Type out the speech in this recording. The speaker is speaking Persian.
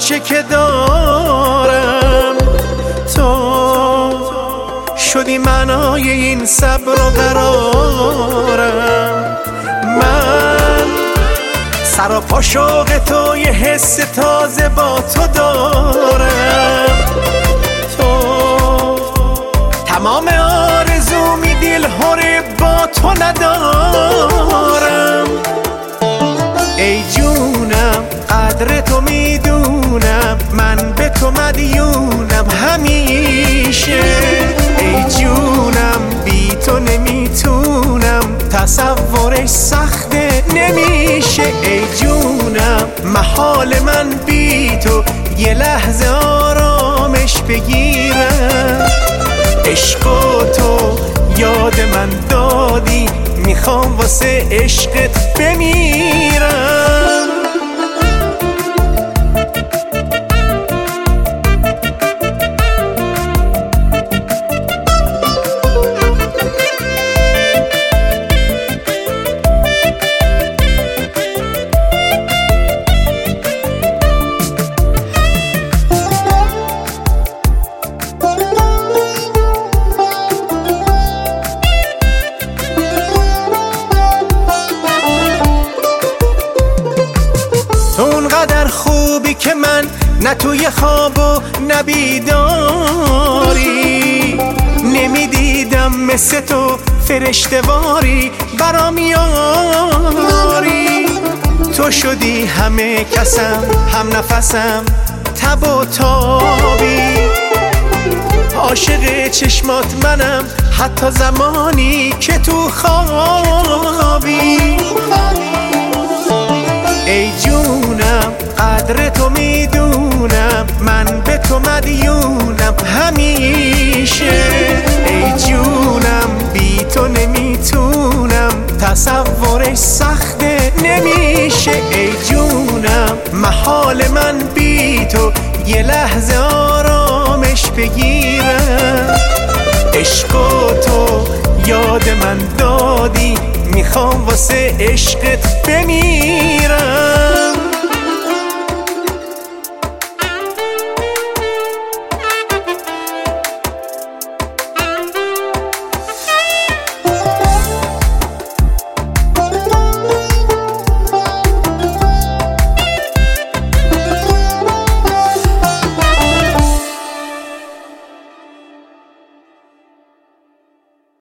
آنچه که دارم. تو شدی معنای این صبر و قرارم. من سر و پا شوق تو، یه حس تازه با تو دارم. تو تمام آرزومی دلهره با تو ندارم. ای جونم قدر تو میدونم، من به تو مدیونم همیشه. ای جونم بی تو نمیتونم، تصورش سخته نمیشه. ای جونم محال من بی تو یه لحظه آرامش بگیرم. عشق و تو یاد من دادی، میخوام واسه عشقت بمیرم. تو اونقدر خوبی که من نه توی خواب و نه بیداری، نمیدیدم مثل تو فرشته‌واری برام یاری. تو شدی همه کسم، هم نفسم، تب و تابی. عاشق چشمات منم حتی زمانی که تو خوابی. ای جونم قدر تو میدونم، من به تو مدیونم همیشه. ای جونم بی تو نمیتونم، تصورش سخته نمیشه. ای جونم محال من بی تو یه لحظه آرامش بگیرم. عشق و تو یاد من دادی، میخوام واسه عشقت بمیرم.